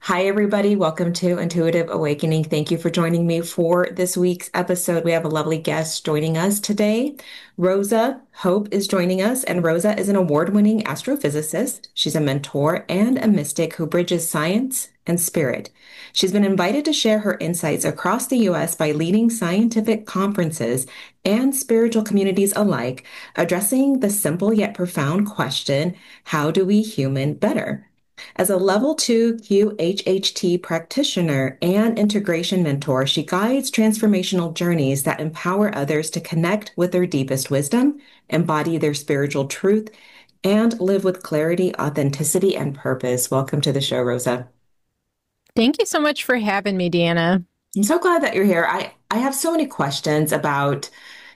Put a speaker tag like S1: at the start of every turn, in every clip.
S1: Hi, everybody. Welcome to Intuitive Awakening. Thank you for joining me for this week's episode. We have a lovely guest joining us today. Rosa Hope is joining us, and Rosa is an award-winning astrophysicist. She's a mentor and a mystic who bridges science and spirit. She's been invited to share her insights across the U.S. by leading scientific conferences and spiritual communities alike, addressing the simple yet profound question, how do we human better? As a level two QHHT practitioner and integration mentor, she guides transformational journeys that empower others to connect with their deepest wisdom, embody their spiritual truth, and live with clarity, authenticity, and purpose. Welcome to the show, Rosa.
S2: Thank you so much for having me, Deanna.
S1: I'm so glad that you're here. I have so many questions about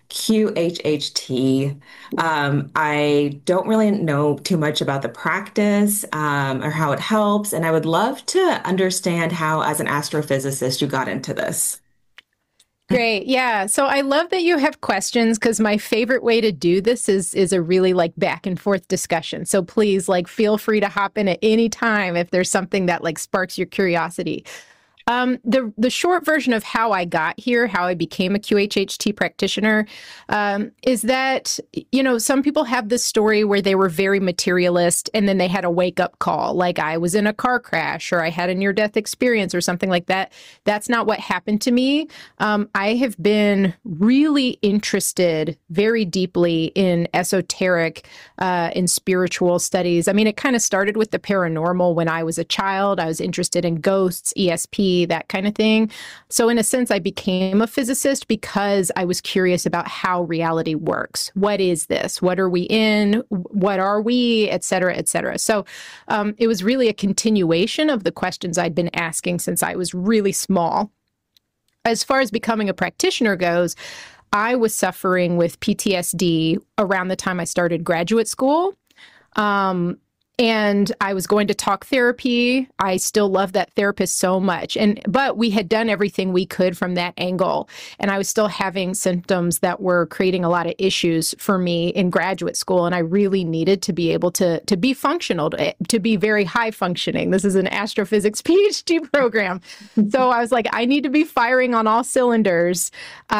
S1: QHHT. I don't really know too much about the practice or how it helps, and I would love to understand how, as an astrophysicist, you got into this.
S2: Great. Yeah. So I love that you have questions because my favorite way to do this is a really like back and forth discussion. So please like feel free to hop in at any time if there's something that like sparks your curiosity. The short version of how I got here, how I became a QHHT practitioner, is that, some people have this story where they were very materialist and then they had a wake up call, like I was in a car crash or I had a near death experience or something like that. That's not what happened to me. I have been really interested very deeply in esoteric and spiritual studies. I mean, it kind of started with the paranormal when I was a child. I was interested in ghosts, ESP, that kind of thing. So in a sense, I became a physicist because I was curious about how reality works. What is this? What are we in? What are we? Et cetera, et cetera. So it was really a continuation of the questions I'd been asking since I was really small. As far as becoming a practitioner goes, I was suffering with PTSD around the time I started graduate school. And I was going to talk therapy. I still love that therapist so much. But we had done everything we could from that angle. And I was still having symptoms that were creating a lot of issues for me in graduate school. And I really needed to be able to be functional, to be very high functioning. This is an astrophysics PhD program. So I was like, I need to be firing on all cylinders.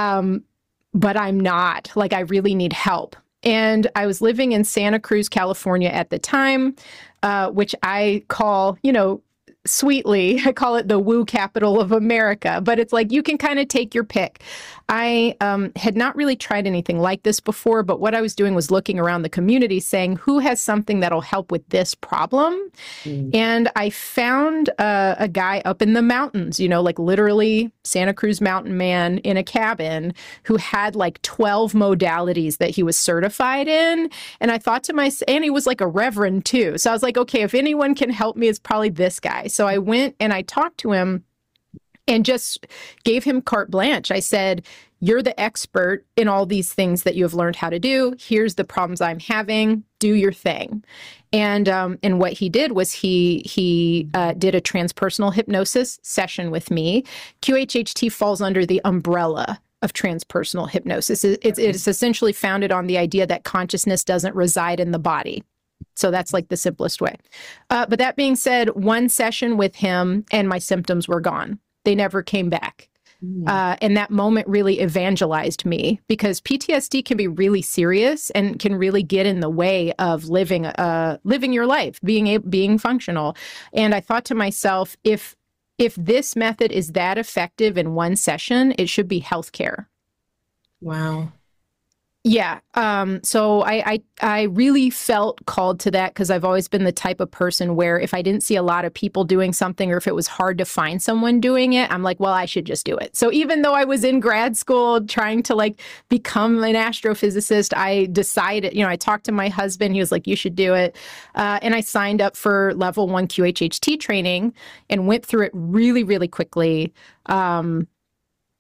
S2: But I'm not. Like, I really need help. And I was living in Santa Cruz, California at the time, which I call, sweetly, I call it the woo capital of America. But it's like you can kind of take your pick. I had not really tried anything like this before, but what I was doing was looking around the community saying, who has something that'll help with this problem?
S1: Mm.
S2: And I found a guy up in the mountains, like literally Santa Cruz mountain man in a cabin who had like 12 modalities that he was certified in. And I thought to myself, and he was like a reverend too. So I was like, okay, if anyone can help me, it's probably this guy. So I went and I talked to him and just gave him carte blanche. I said, you're the expert in all these things that you have learned how to do. Here's the problems I'm having. Do your thing. And what he did was he did a transpersonal hypnosis session with me. QHHT falls under the umbrella of transpersonal hypnosis. It's essentially founded on the idea that consciousness doesn't reside in the body. So that's like the simplest way. But that being said, one session with him and my symptoms were gone. They never came back. And that moment really evangelized me because PTSD can be really serious and can really get in the way of living your life, being functional. And I thought to myself, if this method is that effective in one session, it should be healthcare.
S1: Wow.
S2: Yeah. So I really felt called to that because I've always been the type of person where if I didn't see a lot of people doing something or if it was hard to find someone doing it, I'm like, well, I should just do it. So even though I was in grad school trying to like become an astrophysicist, I decided, I talked to my husband. He was like, you should do it. And I signed up for level 1 QHHT training and went through it really, really quickly.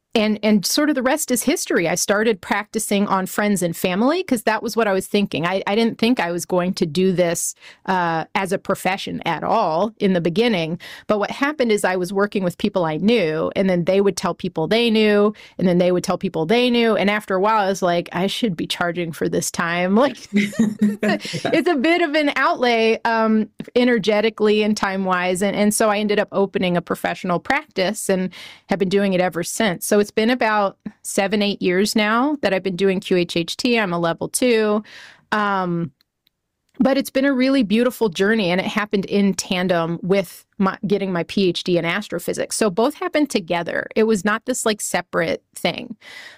S2: And sort of the rest is history. I started practicing on friends and family because that was what I was thinking. I didn't think I was going to do this as a profession at all in the beginning. But what happened is I was working with people I knew, and then they would tell people they knew, and then they would tell people they knew. And after a while, I was like, I should be charging for this time. Like, it's a bit of an outlay energetically and time-wise. And so I ended up opening a professional practice and have been doing it ever since. So it's been about 7, 8 years now that I've been doing QHHT. I'm a level 2. But it's been a really beautiful journey, and it happened in tandem with getting my PhD in astrophysics. So both happened together. It was not this like separate thing.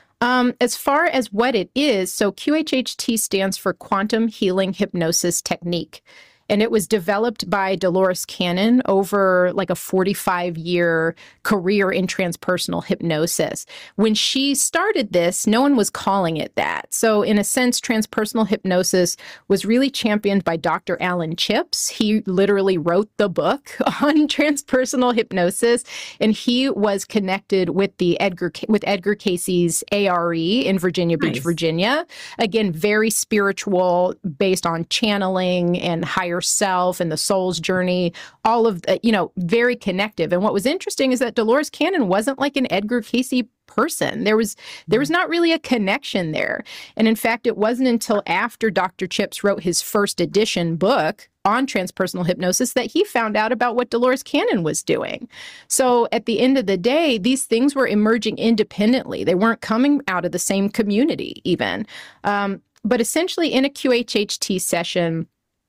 S2: As far as what it is, so QHHT stands for Quantum Healing Hypnosis Technique. And it was developed by Dolores Cannon over like a 45-year career in transpersonal hypnosis. When she started this, no one was calling it that. So in a sense, transpersonal hypnosis was really championed by Dr. Alan Chips. He literally wrote the book on transpersonal hypnosis, and he was connected with Edgar Casey's ARE in Virginia Beach,
S1: Nice.
S2: Virginia. Again, very spiritual, based on channeling and higher self and the soul's journey, all of the, very connective. And what was interesting is that Dolores Cannon wasn't like an Edgar Casey person. There was not really a connection there. And in fact, it wasn't until after Dr. Chips wrote his first edition book on transpersonal hypnosis that he found out about what Dolores Cannon was doing. So at the end of the day, these things were emerging independently. They weren't coming out of the same community even. But essentially in a QHHT session,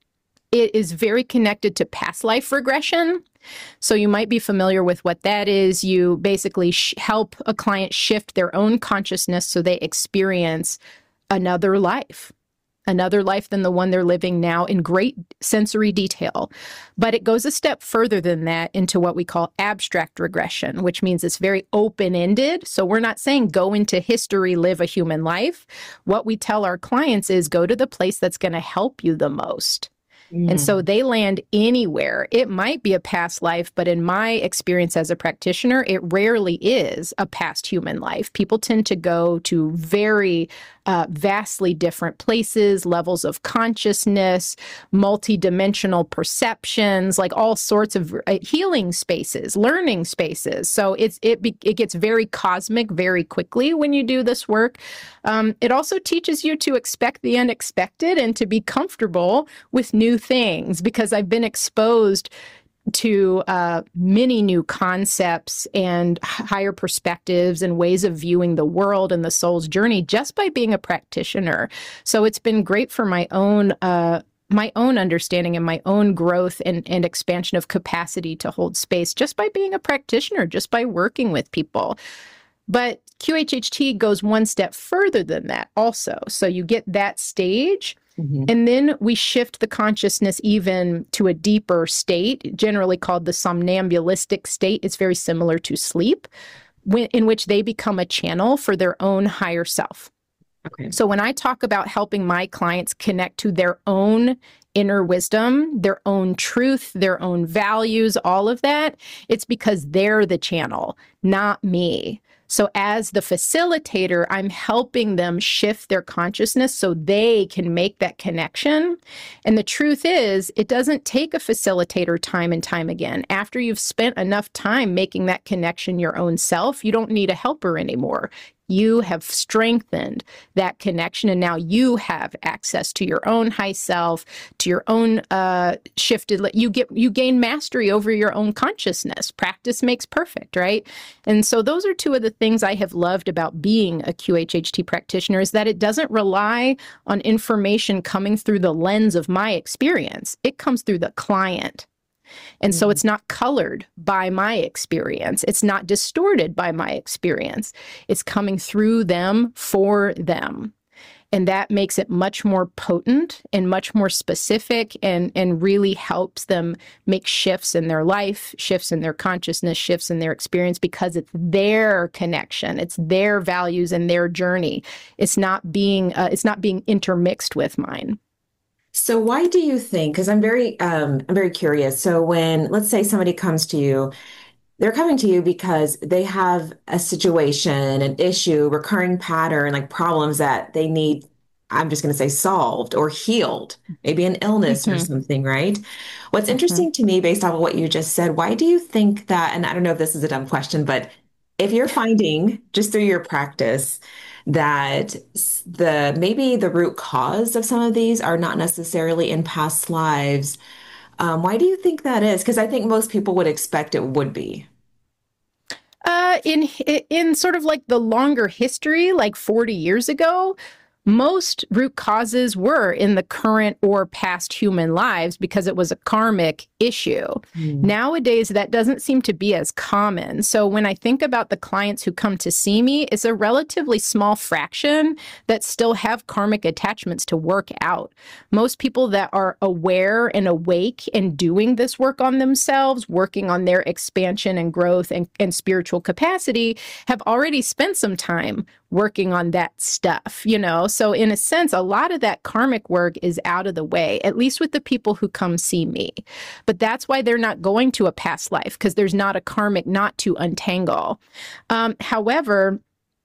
S2: it is very connected to past life regression. So you might be familiar with what that is. You basically help a client shift their own consciousness so they experience another life than the one they're living now in great sensory detail. But it goes a step further than that into what we call abstract regression, which means it's very open-ended. So we're not saying go into history, live a human life. What we tell our clients is go to the place that's going to help you the most. And so they land anywhere. It might be a past life, but in my experience as a practitioner, it rarely is a past human life. People tend to go to very vastly different places, levels of consciousness, multidimensional perceptions, like all sorts of healing spaces, learning spaces. So it gets very cosmic very quickly when you do this work. It also teaches you to expect the unexpected and to be comfortable with new things, because I've been exposed to many new concepts and higher perspectives and ways of viewing the world and the soul's journey just by being a practitioner. So it's been great for my own understanding and my own growth and expansion of capacity to hold space just by being a practitioner, just by working with people. But QHHT goes one step further than that also. So you get that stage. And then we shift the consciousness even to a deeper state, generally called the somnambulistic state. It's very similar to sleep, in which they become a channel for their own higher self.
S1: Okay.
S2: So when I talk about helping my clients connect to their own inner wisdom, their own truth, their own values, all of that, it's because they're the channel, not me. So as the facilitator, I'm helping them shift their consciousness so they can make that connection. And the truth is, it doesn't take a facilitator time and time again. After you've spent enough time making that connection your own self, you don't need a helper anymore. You have strengthened that connection, and now you have access to your own high self, to your own shifted. You gain mastery over your own consciousness. Practice makes perfect, right? And so those are two of the things I have loved about being a QHHT practitioner, is that it doesn't rely on information coming through the lens of my experience. It comes through the client. And so it's not colored by my experience. It's not distorted by my experience. It's coming through them for them. And that makes it much more potent and much more specific, and really helps them make shifts in their life, shifts in their consciousness, shifts in their experience, because it's their connection. It's their values and their journey. It's not being intermixed with mine.
S1: So why do you think, because I'm very curious. So when, let's say somebody comes to you, they're coming to you because they have a situation, an issue, recurring pattern, like problems that they need, I'm just going to say solved or healed, maybe an illness or
S2: Hmm.
S1: something, right? What's
S2: Hmm.
S1: interesting to me based off of what you just said, why do you think that, and I don't know if this is a dumb question, but if you're finding just through your practice that the maybe the root cause of some of these are not necessarily in past lives, why do you think that is? Because I think most people would expect it would be.
S2: In sort of like the longer history, like 40 years ago, most root causes were in the current or past human lives because it was a karmic issue.
S1: Mm.
S2: Nowadays, that doesn't seem to be as common. So when I think about the clients who come to see me, it's a relatively small fraction that still have karmic attachments to work out. Most people that are aware and awake and doing this work on themselves, working on their expansion and growth and spiritual capacity, have already spent some time working on that stuff, you know? So in a sense, a lot of that karmic work is out of the way, at least with the people who come see me. But that's why they're not going to a past life, because there's not a karmic knot to untangle. However,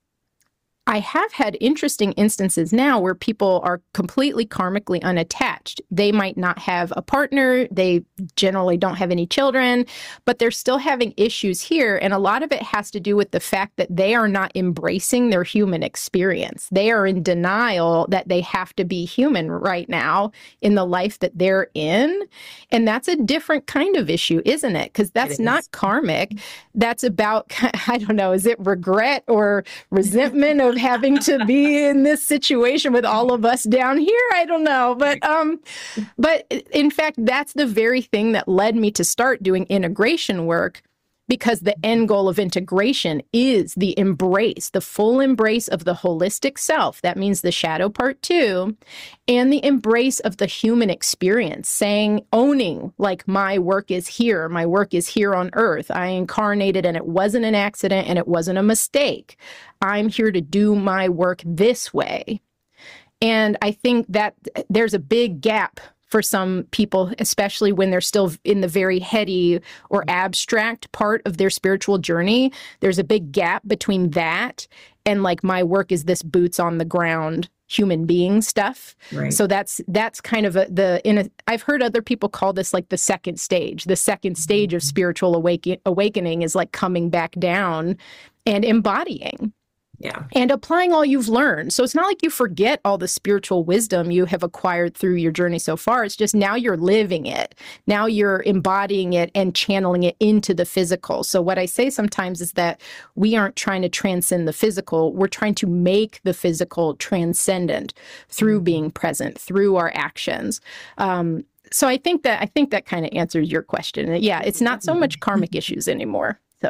S2: I have had interesting instances now where people are completely karmically unattached. They might not have a partner. They generally don't have any children, but they're still having issues here. And a lot of it has to do with the fact that they are not embracing their human experience. They are in denial that they have to be human right now in the life that they're in. And that's a different kind of issue, isn't it? Because that's
S1: It is.
S2: not karmic. That's about, I don't know, is it regret or resentment of having to be in this situation with all of us down here? I don't know. But in fact, that's the very thing that led me to start doing integration work, because the end goal of integration is the embrace, the full embrace of the holistic self. That means the shadow part too, and the embrace of the human experience, saying, owning, like, my work is here. My work is here on earth. I incarnated and it wasn't an accident and it wasn't a mistake. I'm here to do my work this way. And I think that there's a big gap for some people, especially when they're still in the very heady or abstract part of their spiritual journey. There's a big gap between that and, like, my work is this boots on the ground human being stuff.
S1: Right.
S2: So that's kind of I've heard other people call this like the second stage. The second stage of spiritual awakening is like coming back down and embodying.
S1: Yeah.
S2: And applying all you've learned. So it's not like you forget all the spiritual wisdom you have acquired through your journey so far. It's just now you're living it. Now you're embodying it and channeling it into the physical. So what I say sometimes is that we aren't trying to transcend the physical. We're trying to make the physical transcendent through being present, through our actions. So I think that kind of answers your question. Yeah, it's not so much karmic issues anymore. So.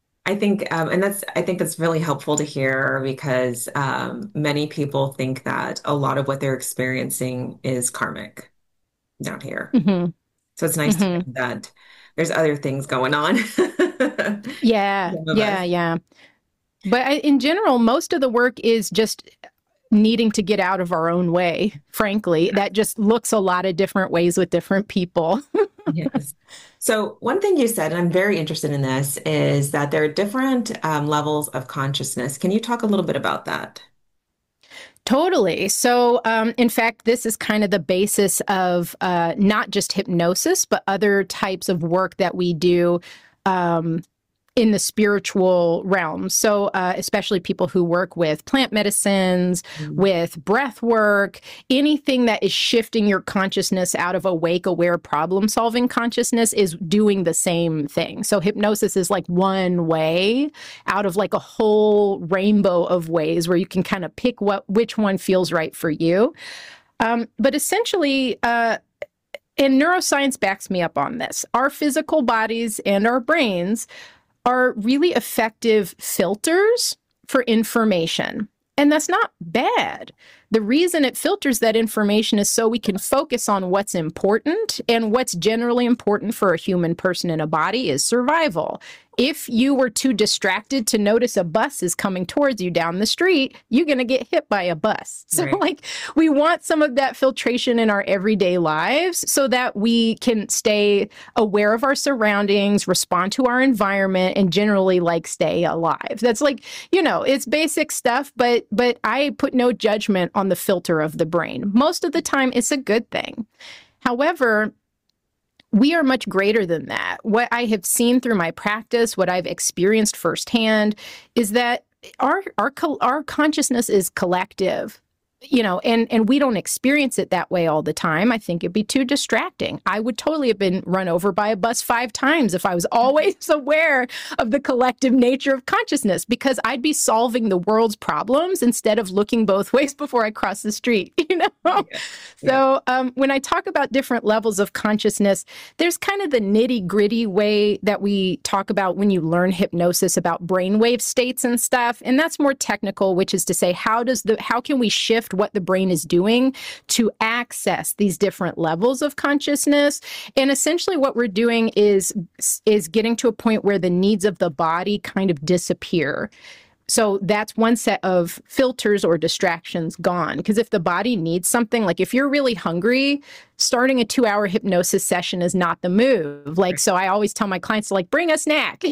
S1: I think that's really helpful to hear because many people think that a lot of what they're experiencing is karmic down here.
S2: Mm-hmm.
S1: So it's nice to know
S2: Mm-hmm.
S1: that there's other things going on.
S2: Yeah,
S1: Some of
S2: yeah,
S1: us.
S2: yeah. But in general, most of the work is just needing to get out of our own way, frankly. That just looks a lot of different ways with different people.
S1: Yes. So one thing you said, and I'm very interested in this, is that there are different levels of consciousness. Can you talk a little bit about that?
S2: Totally. So, in fact, this is kind of the basis of not just hypnosis, but other types of work that we do in the spiritual realm. So, especially people who work with plant medicines,
S1: Mm.
S2: with breath work, anything that is shifting your consciousness out of awake, aware, problem solving consciousness is doing the same thing. So, hypnosis is like one way out of like a whole rainbow of ways where you can kind of pick which one feels right for you. But essentially, and neuroscience backs me up on this, our physical bodies and our brains are really effective filters for information. And that's not bad. The reason it filters that information is so we can focus on what's important, and what's generally important for a human person in a body is survival. If you were too distracted to notice a bus is coming towards you down the street, you're going to get hit by a bus. So
S1: Right.
S2: like we want some of that filtration in our everyday lives so that we can stay aware of our surroundings, respond to our environment, and generally like stay alive. That's like, it's basic stuff, but I put no judgment on the filter of the brain. Most of the time it's a good thing. However, we are much greater than that. What I have seen through my practice, what I've experienced firsthand, is that our consciousness is collective. And we don't experience it that way all the time. I think it'd be too distracting. I would totally have been run over by a bus 5 times if I was always aware of the collective nature of consciousness, because I'd be solving the world's problems instead of looking both ways before I cross the street,
S1: Yeah.
S2: So when I talk about different levels of consciousness, there's kind of the nitty gritty way that we talk about when you learn hypnosis about brainwave states and stuff. And that's more technical, which is to say, how can we shift what the brain is doing to access these different levels of consciousness? And essentially what we're doing is getting to a point where the needs of the body kind of disappear. So that's one set of filters or distractions gone. Because if the body needs something, like if you're really hungry, starting a 2-hour hypnosis session is not the move. Like, so I always tell my clients to like, bring a snack.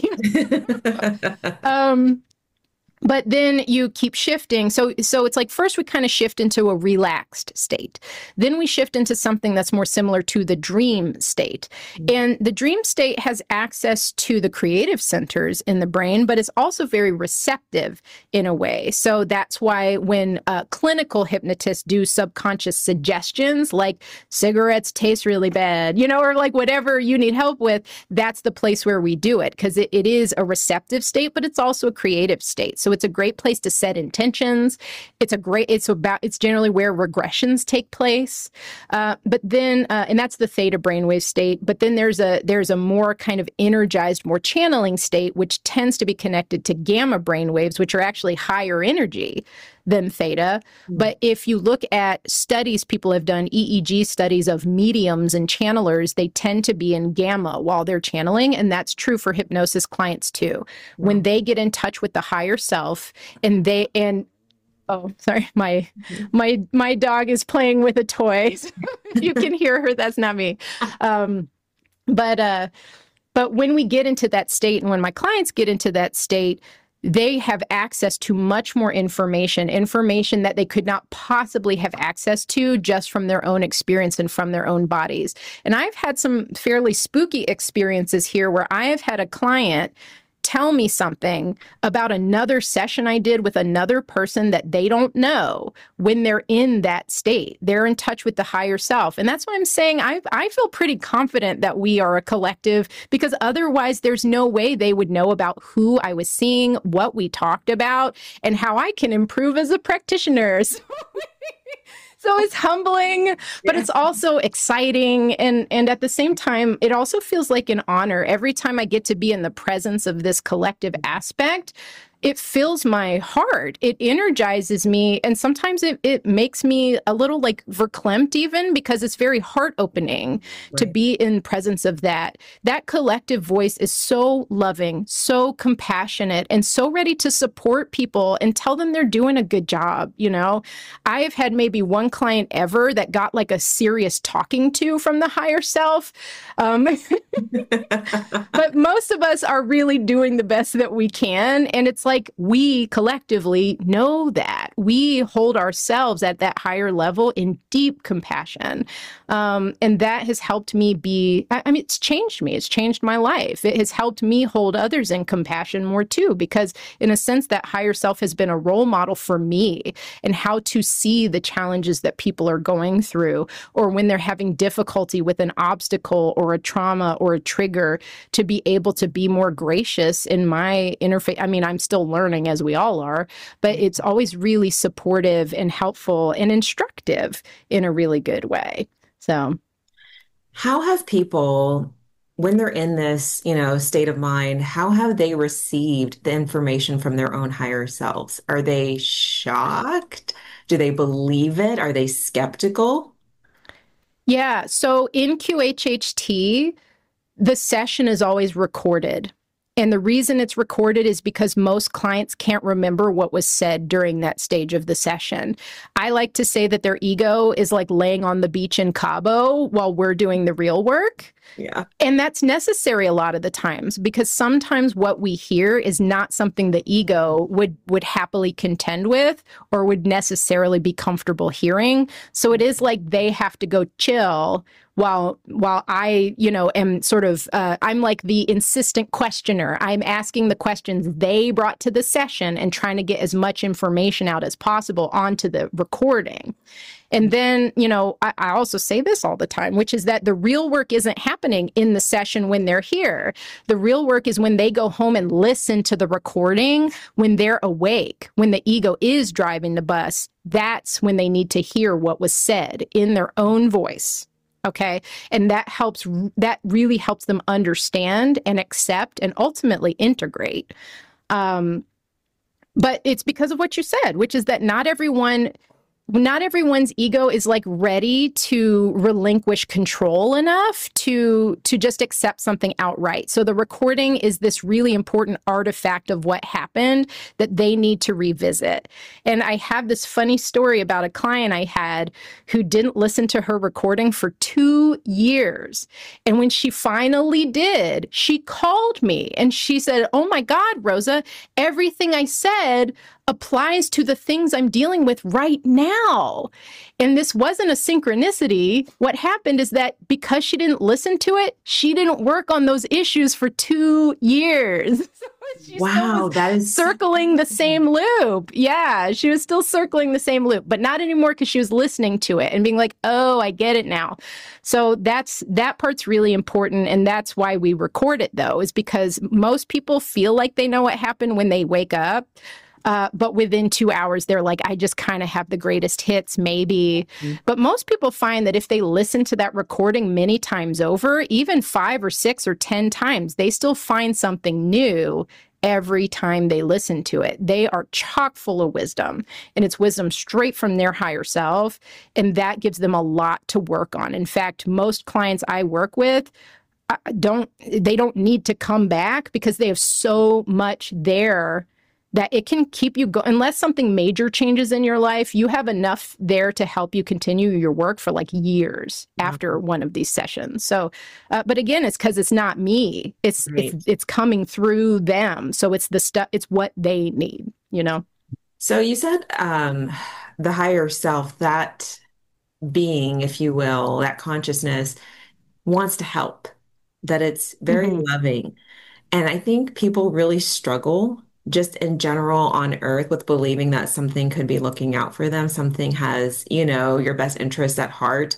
S2: But then you keep shifting. So it's like first we kind of shift into a relaxed state. Then we shift into something that's more similar to the dream state. And the dream state has access to the creative centers in the brain, but is also very receptive in a way. So that's why when clinical hypnotists do subconscious suggestions like cigarettes taste really bad, or like whatever you need help with, that's the place where we do it, because it is a receptive state, but it's also a creative state. So it's a great place to set intentions. It's generally where regressions take place. But then, and that's the theta brainwave state. But then there's a more kind of energized, more channeling state, which tends to be connected to gamma brainwaves, which are actually higher energy than theta. But if you look at studies, people have done EEG studies of mediums and channelers, they tend to be in gamma while they're channeling. And that's true for hypnosis clients too. When they get in touch with the higher self oh, sorry, my dog is playing with a toy. So if you can hear her, that's not me. But when we get into that state, and when my clients get into that state, they have access to much more information that they could not possibly have access to just from their own experience and from their own bodies. And I've had some fairly spooky experiences here where I have had a client tell me something about another session I did with another person that they don't know when they're in that state. They're in touch with the higher self. And that's why I'm saying I feel pretty confident that we are a collective, because otherwise there's no way they would know about who I was seeing, what we talked about, and how I can improve as a practitioner. So it's humbling, but it's also exciting. And at the same time, it also feels like an honor. Every time I get to be in the presence of this collective aspect, it fills my heart. It energizes me. And sometimes it makes me a little like verklempt even, because it's very heart opening to be in presence of that. That collective voice is so loving, so compassionate, and so ready to support people and tell them they're doing a good job. I have had maybe one client ever that got like a serious talking to from the higher self. But most of us are really doing the best that we can. And it's like we collectively know that we hold ourselves at that higher level in deep compassion. And that has helped me it's changed me. It's changed my life. It has helped me hold others in compassion more too, because in a sense that higher self has been a role model for me and how to see the challenges that people are going through, or when they're having difficulty with an obstacle or a trauma or a trigger, to be able to be more gracious in my interface. I mean, I'm still learning, as we all are, but it's always really supportive and helpful and instructive in a really good way. So
S1: How have people when they're in this, state of mind, how have they received the information from their own higher selves? Are they shocked? Do they believe it? Are they skeptical?
S2: Yeah. So in QHHT, the session is always recorded. And the reason it's recorded is because most clients can't remember what was said during that stage of the session. I like to say that their ego is like laying on the beach in Cabo while we're doing the real work.
S1: Yeah.
S2: And that's necessary a lot of the times, because sometimes what we hear is not something the ego would happily contend with or would necessarily be comfortable hearing. So it is like they have to go chill while I, am sort of, I'm like the insistent questioner. I'm asking the questions they brought to the session and trying to get as much information out as possible onto the recording. And then, I also say this all the time, which is that the real work isn't happening in the session when they're here. The real work is when they go home and listen to the recording, when they're awake, when the ego is driving the bus. That's when they need to hear what was said in their own voice. Okay. And that really helps them understand and accept and ultimately integrate. But it's because of what you said, which is that not everyone's ego is like ready to relinquish control enough to just accept something outright. So the recording is this really important artifact of what happened that they need to revisit. And I have this funny story about a client I had who didn't listen to her recording for 2 years. And when she finally did, she called me and she said, "Oh my God, Rosa, everything I said applies to the things I'm dealing with right now." And this wasn't a synchronicity. What happened is that because she didn't listen to it, she didn't work on those issues for 2 years. She
S1: Wow, that is
S2: circling the same loop. Yeah, she was still circling the same loop, but not anymore because she was listening to it and being like, "Oh, I get it now." So that part's really important. And that's why we record it, though, is because most people feel like they know what happened when they wake up. But within 2 hours, they're like, "I just kind of have the greatest hits, maybe." Mm-hmm. But most people find that if they listen to that recording many times over, even 5 or 6 or 10 times, they still find something new every time they listen to it. They are chock full of wisdom, and it's wisdom straight from their higher self. And that gives them a lot to work on. In fact, most clients I work with don't need to come back because they have so much there that it can keep you going. Unless something major changes in your life, you have enough there to help you continue your work for like years after one of these sessions. So, but again, it's because it's not me. It's coming through them. So it's the stuff. It's what they need.
S1: So you said the higher self, that being, if you will, that consciousness wants to help, that it's very loving. And I think people really struggle just in general on earth with believing that something could be looking out for them. Something has, your best interests at heart.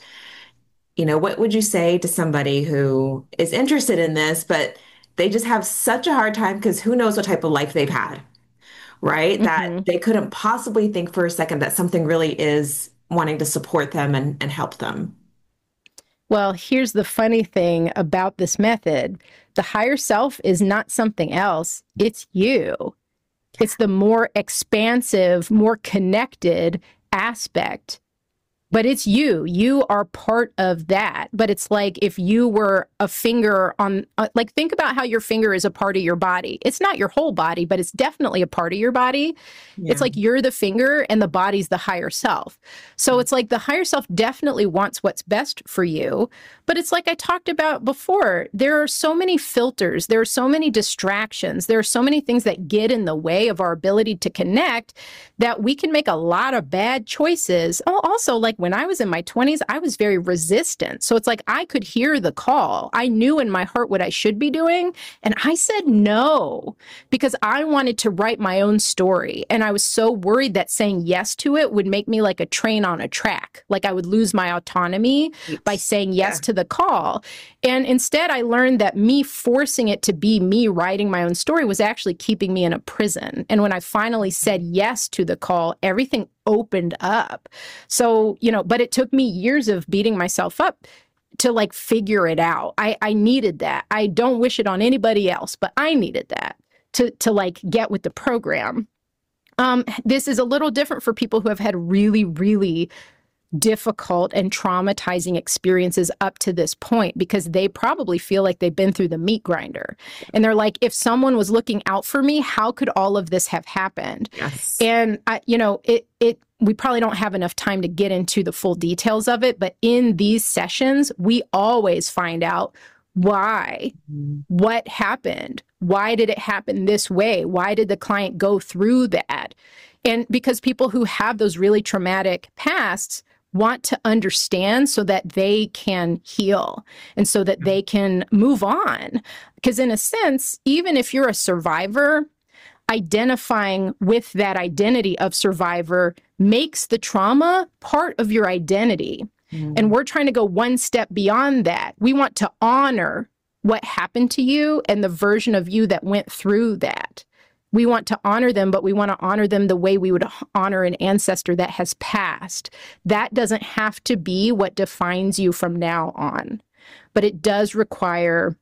S1: What would you say to somebody who is interested in this, but they just have such a hard time because who knows what type of life they've had, right? That they couldn't possibly think for a second that something really is wanting to support them and help them.
S2: Well, here's the funny thing about this method. The higher self is not something else. It's you. It's the more expansive, more connected aspect. But it's you. You are part of that. But it's like if you were a finger on, think about how your finger is a part of your body. It's not your whole body, but it's definitely a part of your body. Yeah. It's like you're the finger and the body's the higher self. So it's like the higher self definitely wants what's best for you. But it's like I talked about before, there are so many filters. There are so many distractions. There are so many things that get in the way of our ability to connect that we can make a lot of bad choices. Also, like when I was in my 20s, I was very resistant. So it's like I could hear the call. I knew in my heart what I should be doing. And I said no because I wanted to write my own story. And I was so worried that saying yes to it would make me like a train on a track. Like I would lose my autonomy by saying yes to the call. And instead, I learned that me forcing it to be me writing my own story was actually keeping me in a prison. And when I finally said yes to the call, everything opened up. So, but it took me years of beating myself up to like figure it out. I needed that. I don't wish it on anybody else, but I needed that to like get with the program. This is a little different for people who have had really, really difficult and traumatizing experiences up to this point, because they probably feel like they've been through the meat grinder. And they're like, if someone was looking out for me, how could all of this have happened?
S1: Yes.
S2: And, we probably don't have enough time to get into the full details of it. But in these sessions, we always find out why, what happened, why did it happen this way? Why did the client go through that? And because people who have those really traumatic pasts want to understand so that they can heal and so that they can move on. Because in a sense, even if you're a survivor, identifying with that identity of survivor makes the trauma part of your identity. And we're trying to go one step beyond that. We want to honor what happened to you and the version of you that went through that. We want to honor them, but we want to honor them the way we would honor an ancestor that has passed. That doesn't have to be what defines you from now on, but it does require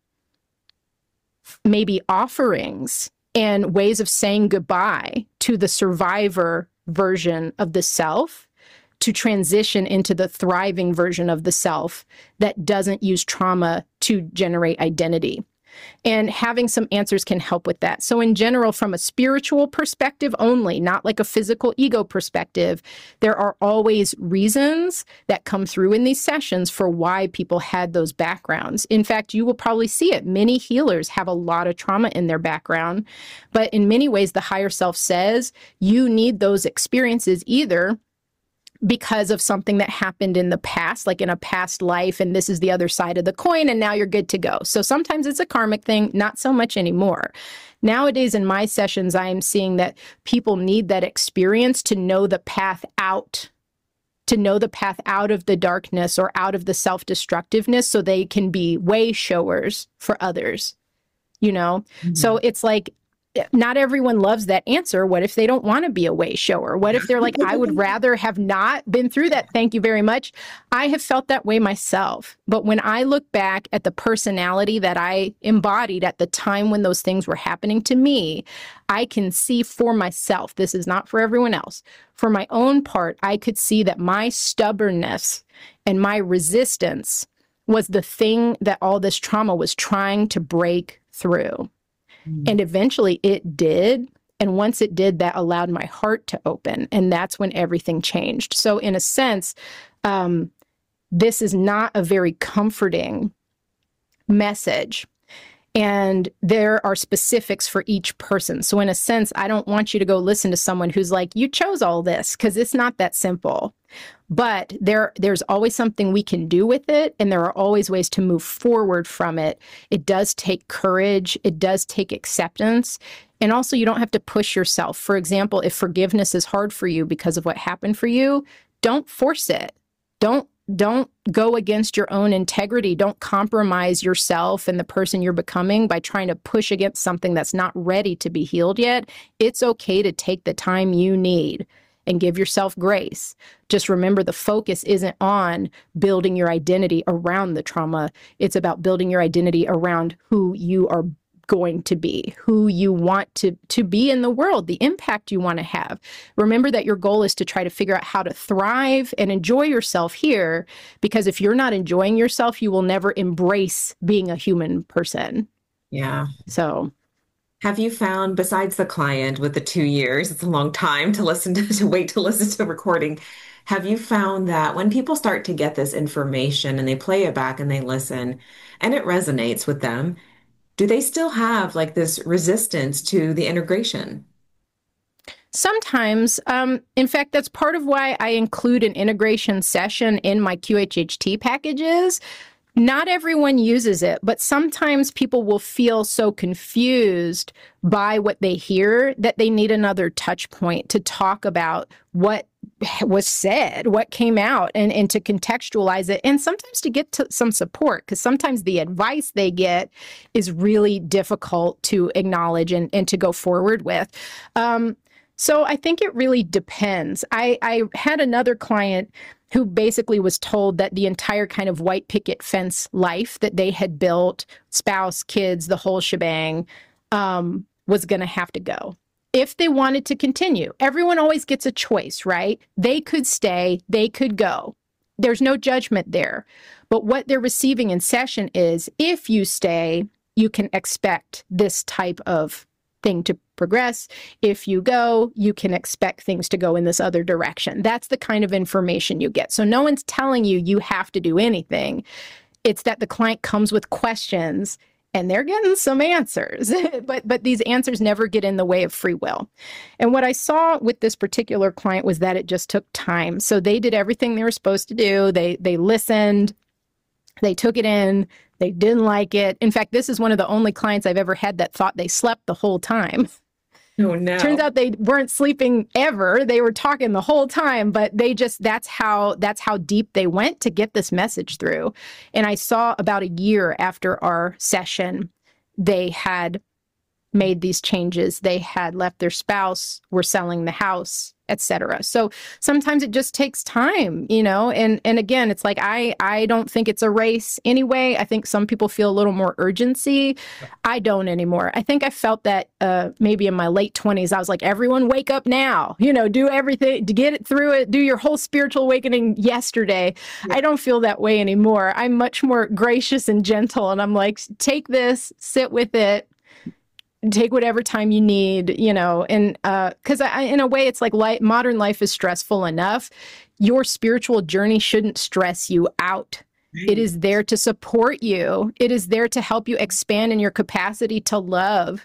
S2: maybe offerings and ways of saying goodbye to the survivor version of the self to transition into the thriving version of the self that doesn't use trauma to generate identity. And having some answers can help with that. So in general, from a spiritual perspective only, not like a physical ego perspective, there are always reasons that come through in these sessions for why people had those backgrounds. In fact, you will probably see it. Many healers have a lot of trauma in their background. But in many ways, the higher self says you need those experiences either because of something that happened in the past, like in a past life, and this is the other side of the coin, and now you're good to go. So sometimes it's a karmic thing, not so much anymore. Nowadays in my sessions, I am seeing that people need that experience to know the path out, to know the path out of the darkness or out of the self-destructiveness so they can be way showers for others, So it's like, not everyone loves that answer. What if they don't want to be a way shower? What if they're like, I would rather have not been through that? Thank you very much. I have felt that way myself. But when I look back at the personality that I embodied at the time when those things were happening to me, I can see for myself, this is not for everyone else. For my own part, I could see that my stubbornness and my resistance was the thing that all this trauma was trying to break through. And eventually it did. And once it did, that allowed my heart to open. And that's when everything changed. So in a sense, this is not a very comforting message. And there are specifics for each person. So in a sense, I don't want you to go listen to someone who's like, you chose all this, because it's not that simple. But there's always something we can do with it, and there are always ways to move forward from it. It does take courage. It does take acceptance. And also, you don't have to push yourself. For example, if forgiveness is hard for you because of what happened for you, don't force it. Don't go against your own integrity. Don't compromise yourself and the person you're becoming by trying to push against something that's not ready to be healed yet. It's okay to take the time you need and give yourself grace. Just remember, the focus isn't on building your identity around the trauma. It's about building your identity around who you are going to be, who you want to be in the world, the impact you want to have. Remember that your goal is to try to figure out how to thrive and enjoy yourself here, because if you're not enjoying yourself, you will never embrace being a human person.
S1: Yeah.
S2: So
S1: have you found, besides the client with the 2 years, it's a long time to wait to listen to a recording. Have you found that when people start to get this information and they play it back and they listen and it resonates with them, do they still have like this resistance to the integration?
S2: sometimes, in fact, that's part of why I include an integration session in my QHHT packages. Not everyone uses it, but sometimes people will feel so confused by what they hear that they need another touch point to talk about what was said, what came out, and to contextualize it, and sometimes to get to some support, because sometimes the advice they get is really difficult to acknowledge and to go forward with. So I think it really depends. I had another client who basically was told that the entire kind of white picket fence life that they had built, spouse, kids, the whole shebang, was going to have to go. If they wanted to continue, everyone always gets a choice, right? They could stay, they could go. There's no judgment there. But what they're receiving in session is, if you stay, you can expect this type of thing to progress. If you go, you can expect things to go in this other direction. That's the kind of information you get. So no one's telling you you have to do anything. It's that the client comes with questions and they're getting some answers, but these answers never get in the way of free will. And what I saw with this particular client was that it just took time. So they did everything they were supposed to do. They listened, they took it in, they didn't like it. In fact, this is one of the only clients I've ever had that thought they slept the whole time.
S1: Oh, no.
S2: Turns out they weren't sleeping ever. They were talking the whole time, but that's how deep they went to get this message through. And I saw about a year after our session, they had made these changes. They had left their spouse, were selling the house, etc. So sometimes it just takes time, and again, it's like, I don't think it's a race anyway. I think some people feel a little more urgency. I don't anymore. I think I felt that maybe in my late 20s, I was like, everyone wake up now, do everything to get it through it, do your whole spiritual awakening yesterday. Yeah. I don't feel that way anymore. I'm much more gracious and gentle. And I'm like, take this, sit with it, take whatever time you need, and because in a way, it's like modern life is stressful enough. Your spiritual journey shouldn't stress you out. It is there to support you. It is there to help you expand in your capacity to love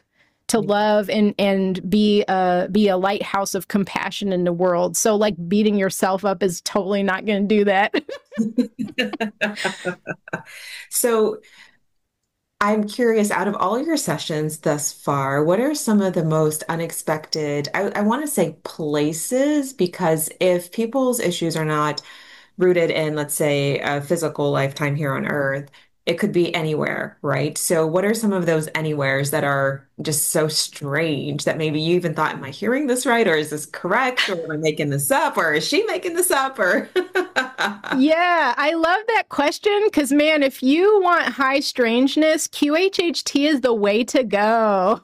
S2: and be a lighthouse of compassion in the world. So like beating yourself up is totally not going to do that.
S1: So I'm curious, out of all your sessions thus far, what are some of the most unexpected, I want to say places, because if people's issues are not rooted in, let's say, a physical lifetime here on Earth, it could be anywhere, right? So what are some of those anywheres that are just so strange that maybe you even thought, am I hearing this right? Or is this correct? Or am I making this up? Or is she making this up? Or
S2: Yeah, I love that question because, man, if you want high strangeness, QHHT is the way to go.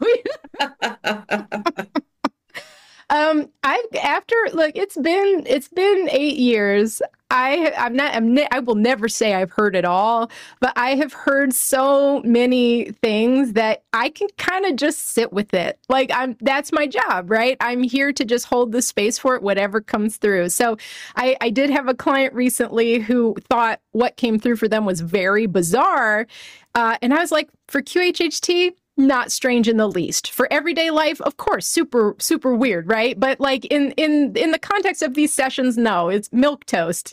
S2: It's been 8 years. I will never say I've heard it all, but I have heard so many things that I can kind of just sit with it. Like that's my job, right? I'm here to just hold the space for it, whatever comes through. So I did have a client recently who thought what came through for them was very bizarre. And I was like, for QHHT, not strange in the least. For everyday life, of course, super, super weird, right? But like in the context of these sessions, no, it's milquetoast.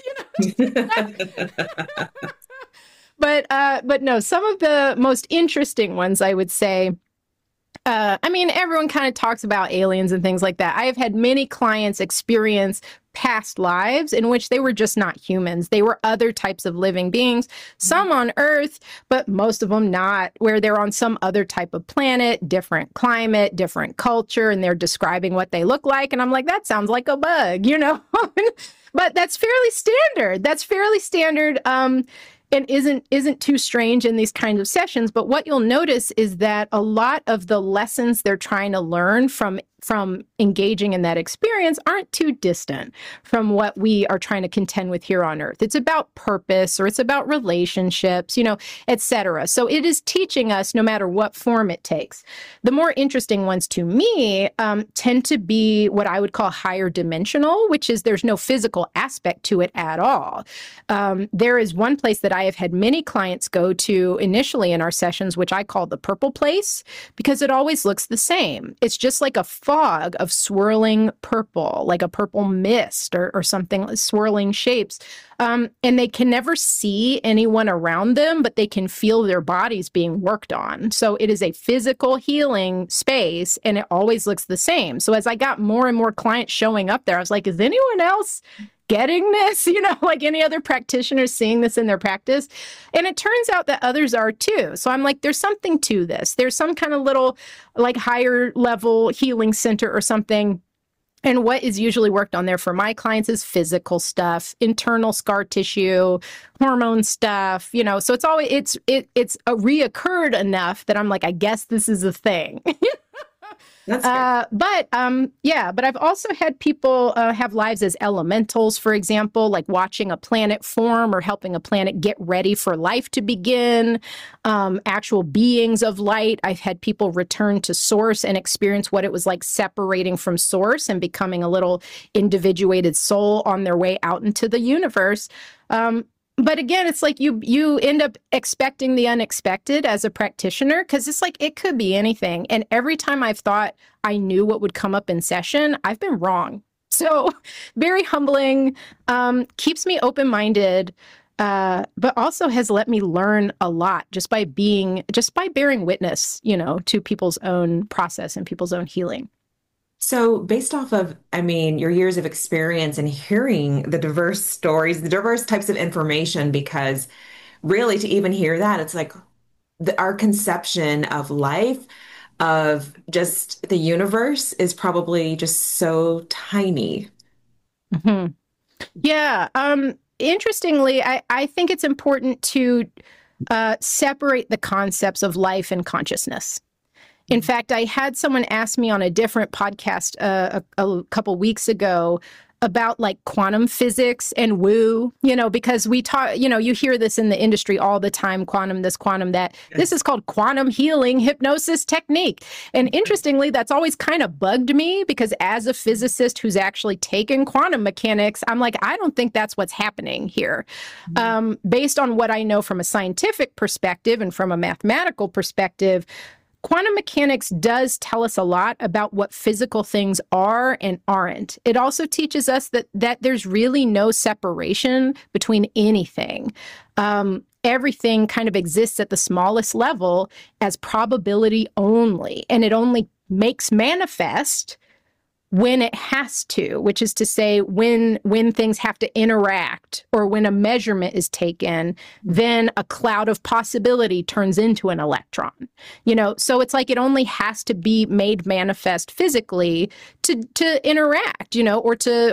S2: But no, some of the most interesting ones, I would say, everyone kind of talks about aliens and things like that. I have had many clients experience past lives in which they were just not humans. They were other types of living beings, some on Earth, but most of them not, where they're on some other type of planet, different climate, different culture, and they're describing what they look like. And I'm like, that sounds like a bug, But that's fairly standard. And isn't too strange in these kinds of sessions. But what you'll notice is that a lot of the lessons they're trying to learn from engaging in that experience aren't too distant from what we are trying to contend with here on Earth. It's about purpose, or it's about relationships, etc. So it is teaching us, no matter what form it takes. The more interesting ones to me tend to be what I would call higher dimensional, which is there's no physical aspect to it at all. There is one place that I have had many clients go to initially in our sessions, which I call the purple place, because it always looks the same. It's just like a fog of swirling purple, like a purple mist or something, swirling shapes. And they can never see anyone around them, but they can feel their bodies being worked on. So it is a physical healing space, and it always looks the same. So as I got more and more clients showing up there, I was like, is anyone else getting this? Like any other practitioners seeing this in their practice? And it turns out that others are too. So I'm like, there's something to this. There's some kind of little like higher level healing center or something And what is usually worked on there for my clients is physical stuff, internal scar tissue, hormone stuff, so it's always it's a reoccurred enough that I'm like, I guess this is a thing.
S1: That's good.
S2: But I've also had people have lives as elementals, for example, like watching a planet form or helping a planet get ready for life to begin. Actual beings of light. I've had people return to source and experience what it was like separating from source and becoming a little individuated soul on their way out into the universe. But again, it's like you end up expecting the unexpected as a practitioner, because it's like it could be anything. And every time I've thought I knew what would come up in session, I've been wrong. So very humbling, keeps me open-minded, but also has let me learn a lot just by bearing witness, to people's own process and people's own healing.
S1: So, based off of, I mean, your years of experience and hearing the diverse stories, the diverse types of information, because really to even hear that, it's like our conception of life, of just the universe is probably just so tiny.
S2: Mhm. Yeah. Interestingly, I think it's important to separate the concepts of life and consciousness. In fact, I had someone ask me on a different podcast a couple weeks ago about like quantum physics and woo, because we talk, you hear this in the industry all the time, quantum this, quantum that. This is called quantum healing hypnosis technique. And interestingly, that's always kind of bugged me, because as a physicist who's actually taken quantum mechanics, I'm like, I don't think that's what's happening here. Based on what I know from a scientific perspective and from a mathematical perspective, quantum mechanics does tell us a lot about what physical things are and aren't. It also teaches us that there's really no separation between anything. Everything kind of exists at the smallest level as probability only, and it only makes manifest when it has to, which is to say when things have to interact or when a measurement is taken, then a cloud of possibility turns into an electron. So it's like it only has to be made manifest physically to interact, or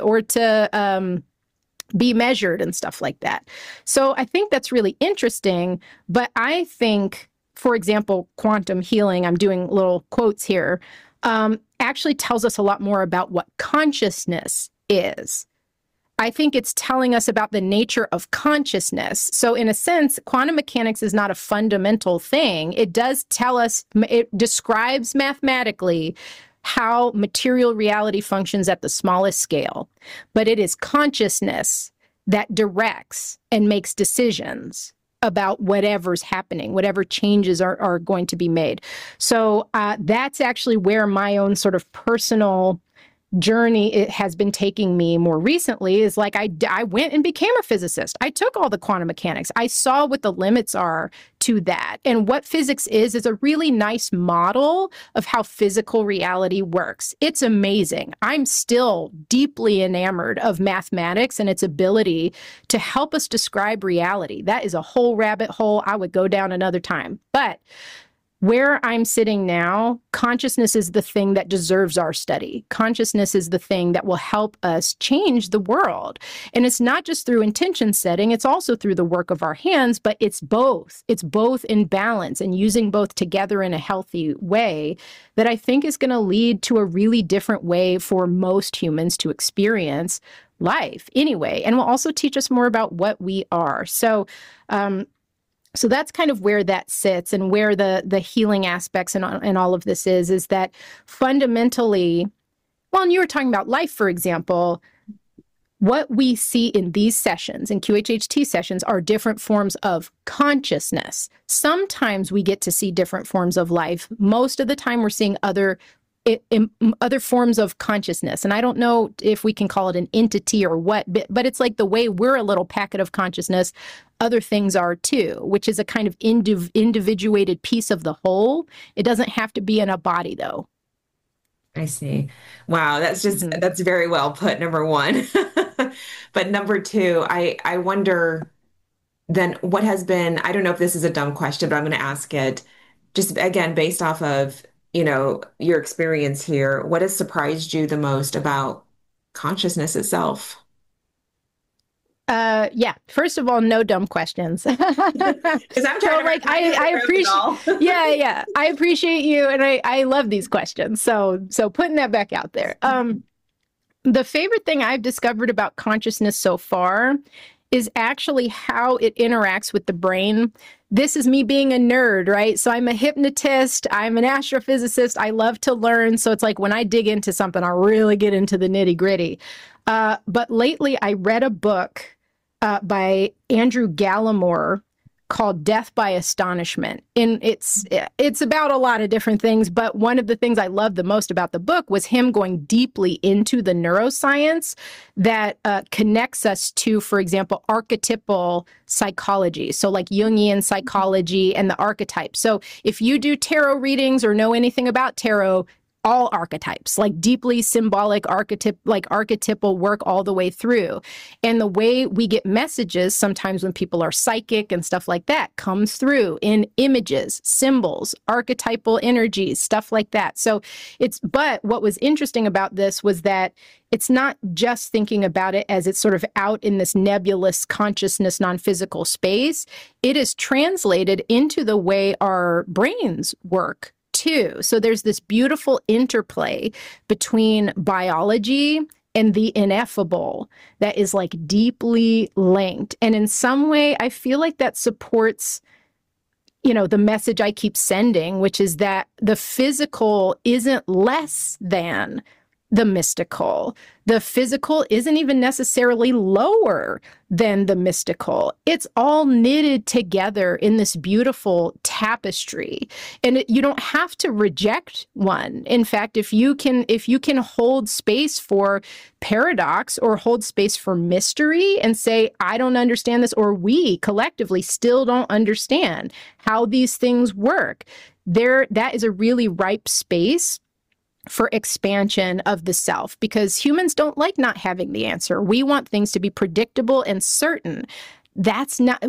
S2: to be measured and stuff like that. So I think that's really interesting. But I think, for example, quantum healing, I'm doing little quotes here, actually tells us a lot more about what consciousness is. I think it's telling us about the nature of consciousness. So in a sense, quantum mechanics is not a fundamental thing. It does tell us, it describes mathematically how material reality functions at the smallest scale. But it is consciousness that directs and makes decisions about whatever's happening, whatever changes are going to be made. So that's actually where my own sort of personal journey it has been taking me more recently, is like I went and became a physicist. I took all the quantum mechanics. I saw what the limits are to that. And what physics is a really nice model of how physical reality works. It's amazing. I'm still deeply enamored of mathematics and its ability to help us describe reality. That is a whole rabbit hole I would go down another time. But where I'm sitting now, consciousness is the thing that deserves our study. Consciousness is the thing that will help us change the world. And it's not just through intention setting, it's also through the work of our hands, but it's both. It's both in balance and using both together in a healthy way that I think is going to lead to a really different way for most humans to experience life anyway. And will also teach us more about what we are. So that's kind of where that sits, and where the healing aspects and all of this is that fundamentally, well, and you were talking about life, for example, what we see in these sessions, in QHHT sessions, are different forms of consciousness. Sometimes we get to see different forms of life. Most of the time we're seeing other forms of consciousness. And I don't know if we can call it an entity or what, but it's like the way we're a little packet of consciousness, other things are too, which is a kind of individuated piece of the whole. It doesn't have to be in a body, though.
S1: I see. Wow,
S2: Mhm.
S1: that's very well put, number one. But number two, I wonder then what has been, I don't know if this is a dumb question, but I'm going to ask it just again based off of your experience here, what has surprised you the most about consciousness itself?
S2: Yeah. First of all, no dumb questions. So
S1: Because I'm trying to wrap
S2: like
S1: my head
S2: I
S1: around it
S2: appreciate
S1: all.
S2: yeah, yeah. I appreciate you and I love these questions. So putting that back out there. The favorite thing I've discovered about consciousness so far is actually how it interacts with the brain. This is me being a nerd, right? So I'm a hypnotist, I'm an astrophysicist, I love to learn. So it's like when I dig into something, I really get into the nitty gritty. But lately, I read a book by Andrew Gallimore called Death by Astonishment. And it's about a lot of different things, but one of the things I loved the most about the book was him going deeply into the neuroscience that connects us to, for example, archetypal psychology. So like Jungian psychology and the archetypes. So if you do tarot readings or know anything about tarot, all archetypes, like deeply symbolic archetypal work all the way through. And the way we get messages sometimes when people are psychic and stuff like that comes through in images, symbols, archetypal energies, stuff like that. So but what was interesting about this was that it's not just thinking about it as it's sort of out in this nebulous consciousness, non-physical space. It is translated into the way our brains work too. So there's this beautiful interplay between biology and the ineffable that is like deeply linked. And in some way, I feel like that supports, the message I keep sending, which is that the physical isn't less than the mystical. The physical isn't even necessarily lower than the mystical. It's all knitted together in this beautiful tapestry. And you don't have to reject one. In fact, if you can hold space for paradox or hold space for mystery and say, I don't understand this, or we collectively still don't understand how these things work, that is a really ripe space for expansion of the self, because humans don't like not having the answer. We want things to be predictable and certain. That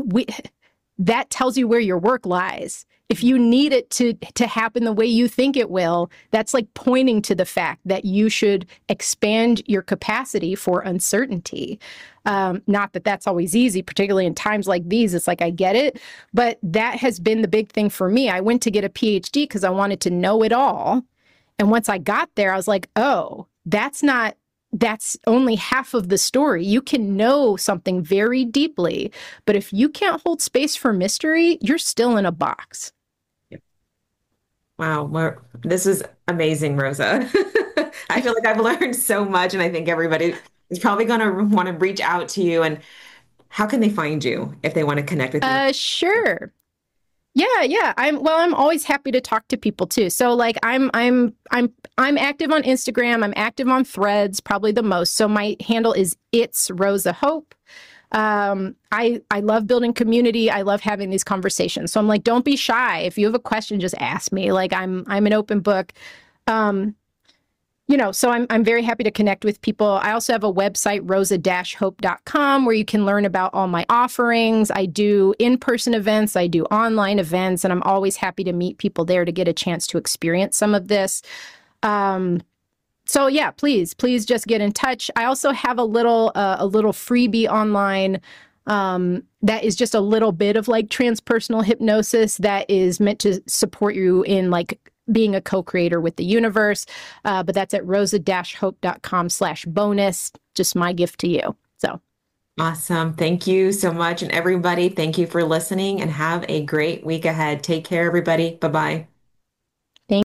S2: tells you where your work lies. If you need it to happen the way you think it will, that's like pointing to the fact that you should expand your capacity for uncertainty. Not that that's always easy, particularly in times like these. It's like, I get it. But that has been the big thing for me. I went to get a PhD because I wanted to know it all. And once I got there, I was like, oh, that's only half of the story. You can know something very deeply, but if you can't hold space for mystery, you're still in a box.
S1: Wow, this is amazing, Rosa. I feel like I've learned so much, and I think everybody is probably going to want to reach out to you. And how can they find you if they want to connect with you?
S2: Sure. Yeah. I'm always happy to talk to people too. So like I'm active on Instagram. I'm active on Threads, probably the most. So my handle is It's Rosa Hope. I love building community. I love having these conversations. So I'm like, don't be shy. If you have a question, just ask me. Like I'm an open book. So I'm very happy to connect with people. I also have a website, rosa-hope.com, where you can learn about all my offerings. I do in-person events, I do online events, and I'm always happy to meet people there to get a chance to experience some of this. So yeah, please just get in touch. I also have a little freebie online that is just a little bit of like transpersonal hypnosis that is meant to support you in like being a co-creator with the universe. But that's at rosa-hope.com/bonus. Just my gift to you. So
S1: Awesome. Thank you so much. And everybody, thank you for listening and have a great week ahead. Take care, everybody. Bye-bye.